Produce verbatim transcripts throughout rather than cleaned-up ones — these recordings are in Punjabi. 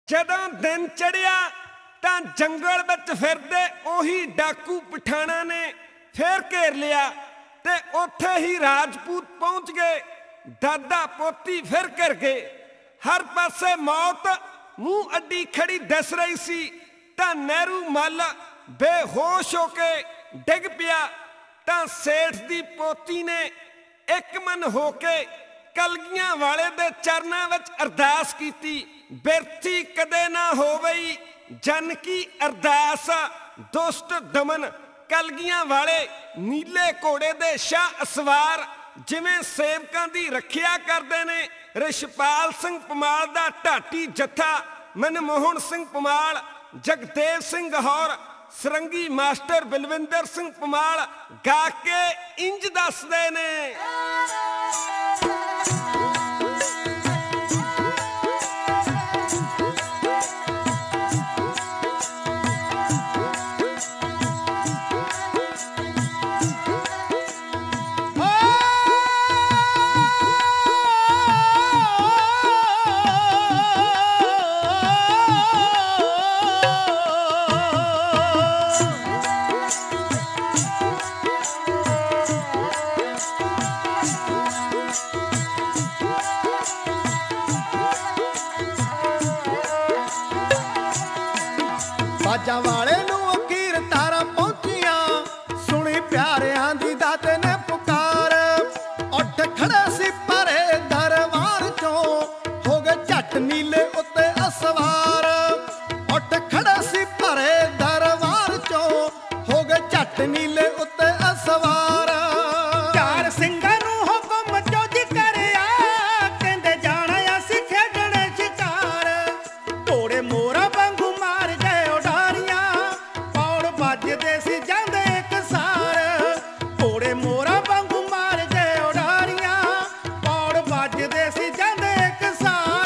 ਜਦੋਂ ਦਿਨ ਚੜਿਆ ਤਾਂ ਜੰਗਲ ਵਿੱਚ ਫਿਰਦੇ ਉਹੀ ਡਾਕੂ ਪਠਾਣਾ ਨੇ ਫੇਰ ਘੇਰ ਲਿਆ ਤੇ ਉੱਥੇ ਹੀ ਰਾਜਪੂਤ ਪਹੁੰਚ ਗਏ। ਦਾਦਾ ਪੋਤੀ ਫਿਰ ਘਿਰ ਗਏ। ਹਰ ਪਾਸੇ ਮੌਤ ਮੂੰਹ ਅੱਡੀ ਖੜੀ ਦਿਸ ਰਹੀ ਸੀ ਤਾਂ ਨਹਿਰੂ ਮੱਲ ਬੇਹੋਸ਼ ਹੋ ਕੇ ਡਿੱਗ ਪਿਆ ਤਾਂ ਸੇਠ ਦੀ ਪੋਤੀ ਨੇ ਇੱਕ ਮਨ ਹੋ ਕੇ ਕਲਗੀਆਂ ਵਾਲੇ ਦੇ ਚਰਨਾਂ ਵਿੱਚ ਅਰਦਾਸ ਕੀਤੀ, ਬਿਰਥੀ ਕਦੇ ਨਾ ਹੋਵਈ ਜਨ ਕੀ ਅਰਦਾਸ। ਦੁਸ਼ਟ ਦਮਨ ਕਲਗੀਆਂ ਵਾਲੇ ਨੀਲੇ ਘੋੜੇ ਦੇ ਸ਼ਾਹ ਅਸਵਾਰ ਜਿਵੇਂ ਸੇਵਕਾਂ ਦੀ ਰੱਖਿਆ ਕਰਦੇ ਨੇ। ਰਿਸ਼ਪਾਲ ਸਿੰਘ ਪਮਾਲ ਦਾ ਢਾਟੀ ਜੱਥਾ, ਮਨਮੋਹਨ ਸਿੰਘ ਪਮਾਲ, ਜਗਦੇਵ ਸਿੰਘ ਗਹੌਰ, ਸਰੰਗੀ ਮਾਸਟਰ ਬਲਵਿੰਦਰ ਸਿੰਘ ਪਮਾਲ ਗਾ ਕੇ ਇੰਜ ਦੱਸਦੇ ਨੇ। ਬਾਜਾਂ ਵਾਲੇ ਨੂੰ ਅਖੀਰ ਤਾਰਾਂ ਪਹੁੰਚੀਆਂ, ਸੁਣੀ ਪਿਆਰਿਆਂ ਦੀ ਦਾਤੇ ਨੇ ਪੁਕਾਰ। ਉੱਠ ਖੜਾ ਸੀ ਪਰੇ ਦਰਬਾਰ ਚੋਂ, ਹੋ ਗਏ ਝੱਟ ਨੀਲੇ ਉੱਤੇ ਅਸਵਾਰ। ਉੱਠ ਖੜਾ ਸੀ ਪਰੇ ਦਰਬਾਰ ਚੋਂ, ਹੋ ਗਏ ਝੱਟ ਨੀਲੇ ਉੱਤੇ ਅਸਵਾਰ। ਚਾਰ ਸਿੰਘਾਂ ਨੂੰ ਹੁਕਮ ਜੋਜ ਕਰਿਆ, ਕਹਿੰਦੇ ਜਾਣਾ ਅਸੀਂ ਖੇਡਣ ਸ਼ਿਕਾਰ। ਘੋੜੇ ਮੋਰਾ ਵਾਂਗੂ ਮਾਰ ਗਏ ਉਡਾਰੀਆਂ, ਪੌੜ ਵੱਜਦੇ ਸੀ ਜਾਂਦੇ ਇੱਕ ਸਾਰ। ਘੋੜੇ ਮੋਰਾ ਵਾਂਗੂ ਮਾਰ ਗਏ ਉਡਾਰੀਆਂ, ਪੌੜ ਵੱਜਦੇ ਸੀ ਜਾਂਦੇ ਇੱਕ ਸਾਰ।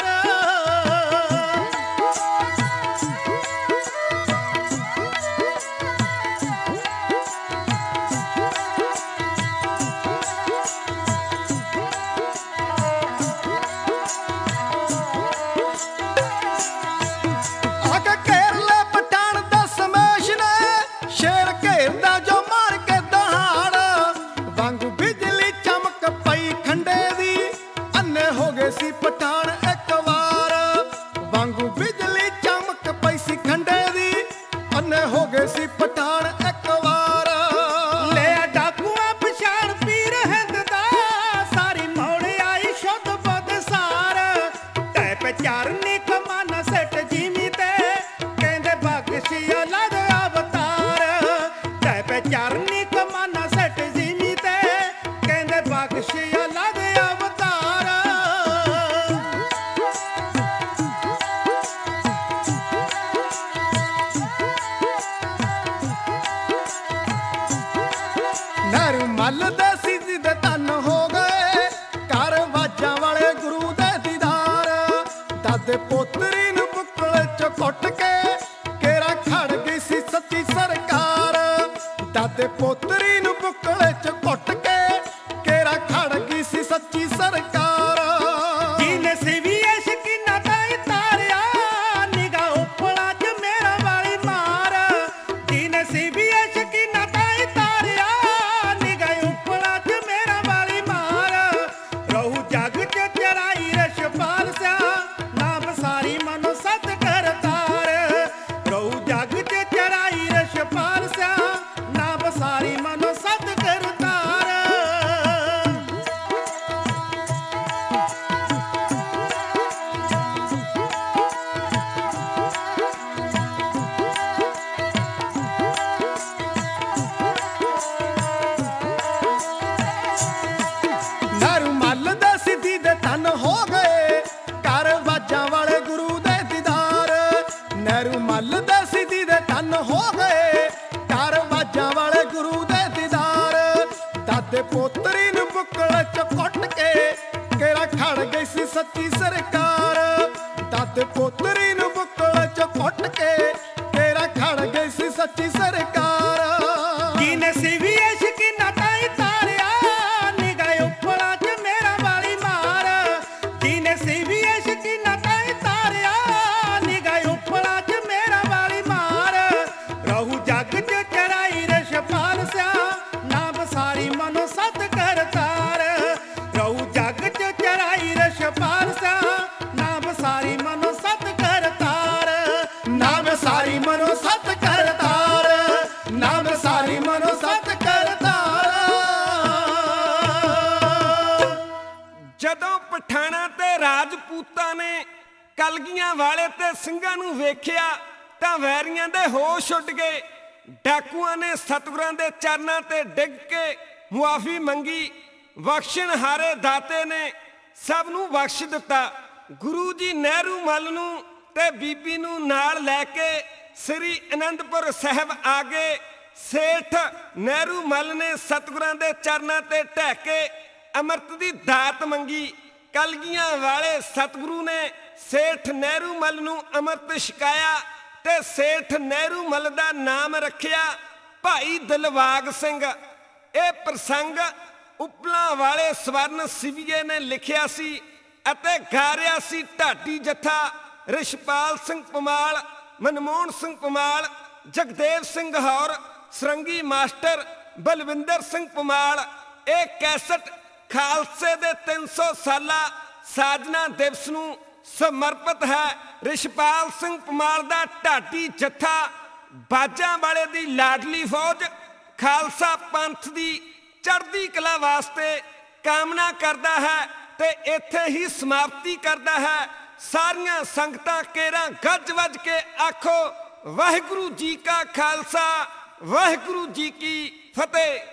ਆਕੇ ਘੇਰ ਲੈ ਪਠਾਣ ਦਾ ਸਮੇਸ਼ ਨੇ, ਸ਼ੇਰ ਘੇਰਦਾ ਜੋ ਮਾਰ ਕੇ ਦਹਾੜ। ਵਾਂਗੂ ਬਿਜਲੀ ਚਮਕ ਪਈ ਖੰਡੇ ਦੀ, ਅੰਨੇ ਹੋ ਗਏ ਸੀ ਪਠਾਣ ਇੱਕ ਵਾਰ। ਵਾਂਗੂ ਬਿਜਲੀ ਚਮਕ ਪਈ ਸੀ ਖੰਡੇ ਦੀ, ਅੰਨੇ ਹੋ ਗਏ ਸੀ ਪਠਾਣ ਇੱਕ ਵਾਰ। ਲੈ ਡਾਕੂਆਂ ਪਛਾਣ ਪੀਰ ਹਿੰਦ ਦਾ, ਸਾਰੀ ਮੌੜ ਆਈ ਸ਼ੁੱਧ ਬੁੱਧ ਸਾਰ। ਤੈ ਪਚਾਰਨੀ ਕਮਾਨਾ ਸੱਟ ਜੀਮੀ ਤੇ, ਕਹਿੰਦੇ ਬਖਸ਼ੀ ਅਲੱਗ ਅਵਤਾਰ। ਤੈ ਪਚਾਰਨੀ ਕਮਾਨਾ ਸੱਟ ਜੀਮੀ ਤੇ, ਕਹਿੰਦੇ ਬਖਸ਼ੀ ਅਲੱਗ ਅਵਤਾਰ। ਨਹਿਰੂ ਮੱਲ ਦੇ ਸਿੱਧੀ ਦੇ ਧੰਨ ਹੋ ਗਏ, ਘਰ ਵਾਜਾਂ ਵਾਲੇ ਗੁਰੂ ਦੇ ਦੀਦਾਰ। ਦਾਦੇ ਪੋਤਰੀ ਨੂੰ ਬੁੱਕਲ ਚ ਕੁੱਟ ਕੇ, ਕੇਰਾ ਖੜ ਗਈ ਸੀ ਸੱਚੀ ਸਰਕਾਰ। ਦਾਦੇ ਪੋਤਰੀ ਨੂੰ ਬੁੱਕਲ ਚ ਕੁੱਟ ਕੇ, ਕੇਰਾ ਖੜ ਗਈ ਸੀ ਸੱਚੀ ਸਰਕਾਰ। ਜਿਹਨੇ ਸੀ ਵੀ ਇਹ ਸ਼ਕੀਨਾ ਤਾਈ ਤਾਰਿਆ, ਨਿਗਾਹ ਉਪਲਾ ਚ ਮੇਰਾ ਵਾਲੀ ਮਾਰ। ਜਿਹਨੇ ਸੀ ਵੀ ਇਹ ਸ਼ਕੀਨਾ ਤਾਈ ਤਾਰਿਆ, ਨਿਗਾਹ ਉਪਲਾ ਚ ਮੇਰਾ ਵਾਲੀ ਮਾਰ। ਰਹੂ ਜਗ ਚ ਚਰਾਈ ਰਸ਼ਪਾਲ ਸਿਆ, ਨਾਮ ਸਾਰੀ ਮਨੋ ਸਤ ਕਰਤਾਰ। ਰਹੂ ਜਗ ਚ ਚਰਾਈ ਰਸ਼ਪਾਲ ਸਿਆ, ਨਾਮ ਸਾਰੀ ਮਨੋ ਸਤ ਕਰਤਾਰ। ਨਹਿਰੂ ਮੱਲ ਦੇ ਸਿੱਧੀ ਦੇ ਧੰਨ ਹੋ ਗਏ, ਘਰ ਵਾਜਾਂ ਵਾਲੇ ਗੁਰੂ ਦੇ ਦੀਦਾਰ। ਨਹਿਰੂ ਮੱਲ ਦੇ ਸਿੱਧੀ ਦੇ ਧੰਨ ਹੋ ਗਏ, ਘਰ ਵਾਜਾਂ ਵਾਲੇ ਗੁਰੂ ਦੇ ਦੀਦਾਰ। ਦਾਦੇ ਪੋਤਰੀ ਨੂੰ ਬੁੱਕਲ ਚ ਕੁੱਟ ਕੇ, ਕੇਰਾ ਖੜ ਗਈ ਸੀ ਸੱਚੀ ਸਰਕਾਰ। ਦਾਦੇ ਪੋਤਰੀ ਨੂੰ ਬੁੱਕਲ ਚ ਕੁੱਟ ਕੇ, ਕੇਰਾ ਖੜ ਗਈ ਸੀ ਸੱਚੀ ਸਰਕਾਰ। ਜਿਹਨੇ ਸੀ ਵੀ ਇਹ ਸ਼ਕੀਨਾ ਤਾਈ ਤਾਰਿਆ, ਨਿਗਾਹ ਉਪਲਾ ਚ ਮੇਰਾ ਵਾਲੀ ਮਾਰ। ਜਿਹਨੇ ਸੀ ਵੀ ਇਹ ਸ਼ਕੀਨਾ ਤਾਈ ਤਾਰਿਆ, ਨਿਗਾਹ ਕਲਗੀਆਂ ਵਾਲੇ ਤੇ ਸਿੰਘਾਂ ਨੂੰ ਵੇਖਿਆ ਤਾਂ ਵੈਰੀਆਂ ਦੇ ਹੋਸ਼ ਉੱਡ ਗਏ। ਡਾਕੂਆਂ ਨੇ ਸਤਿਗੁਰਾਂ ਦੇ ਚਰਨਾਂ ਤੇ ਡਿੱਗ ਕੇ ਮੁਆਫੀ ਮੰਗੀ। ਬਖਸ਼ਣਹਾਰੇ ਦਾਤੇ ਨੇ ਸਭ ਨੂੰ ਬਖਸ਼ ਦਿੱਤਾ। ਗੁਰੂ ਜੀ ਨਹਿਰੂ ਮੱਲ ਨੂੰ ਤੇ ਬੀਬੀ ਨੂੰ ਨਾਲ ਲੈ ਕੇ ਸ੍ਰੀ ਅਨੰਦਪੁਰ ਸਾਹਿਬ ਆ ਗਏ। ਸੇਠ ਨਹਿਰੂ ਮੱਲ ਨੇ ਸਤਿਗੁਰਾਂ ਦੇ ਚਰਨਾਂ ਤੇ ਢਹਿ ਕੇ ਅੰਮ੍ਰਿਤ ਦੀ ਦਾਤ ਮੰਗੀ। ਕਲਗੀਆਂ ਵਾਲੇ ਸਤਿਗੁਰੂ ਨੇ ਸੇਠ ਨਹਿਰੂ ਮੱਲ ਨੂੰ ਅੰਮ੍ਰਿਤ ਛਕਾਇਆ ਤੇ ਸੇਠ ਨਹਿਰੂ ਮੱਲ ਦਾ ਨਾਮ ਰੱਖਿਆ ਭਾਈ ਦਿਲਬਾਗ ਸਿੰਘ। ਇਹ ਪ੍ਰਸੰਗ ਉਪਲਾਂ ਵਾਲੇ ਸਵਰਨ ਸਿਵੀਏ ਨੇ ਲਿਖਿਆ ਸੀ ਅਤੇ ਗਾ ਰਿਹਾ ਸੀ ਢਾਡੀ ਜੱਥਾ ਰਿਸ਼ਪਾਲ ਸਿੰਘ ਪਮਾਲ, ਮਨਮੋਹਨ ਸਿੰਘ ਪਮਾਲ, ਜਗਦੇਵ ਸਿੰਘ ਹੌਰ, ਸਰੰਗੀ ਮਾਸਟਰ ਬਲਵਿੰਦਰ ਸਿੰਘ ਪਮਾਲ। ਇਹ ਕੈਸਟ ਖਾਲਸੇ ਦੇ ਤਿੰਨ ਸੌ ਸਾਲਾ ਸਾਜਨਾ ਦਿਵਸ ਨੂੰ ਸਮਰਪਿਤ ਹੈ। ਰਿਸ਼ਪਾਲ ਸਿੰਘ ਪਮਾਲ ਦਾ ਢਾਡੀ ਜੱਥਾ ਬਾਜਾਂ ਵਾਲੇ ਦੀ ਲਾਡਲੀ ਫੌਜ ਖਾਲਸਾ ਪੰਥ ਦੀ ਚੜ੍ਹਦੀ ਕਲਾ ਵਾਸਤੇ ਕਾਮਨਾ ਕਰਦਾ ਹੈ ਤੇ ਇੱਥੇ ਹੀ ਸਮਾਪਤੀ ਕਰਦਾ ਹੈ। ਸਾਰੀਆਂ ਸੰਗਤਾਂ ਕੇਰਾਂ ਗੱਜ ਵੱਜ ਕੇ ਆਖੋ ਵਾਹਿਗੁਰੂ ਜੀ ਕਾ ਖਾਲਸਾ, ਵਾਹਿਗੁਰੂ ਜੀ ਕੀ ਫਤਿਹ।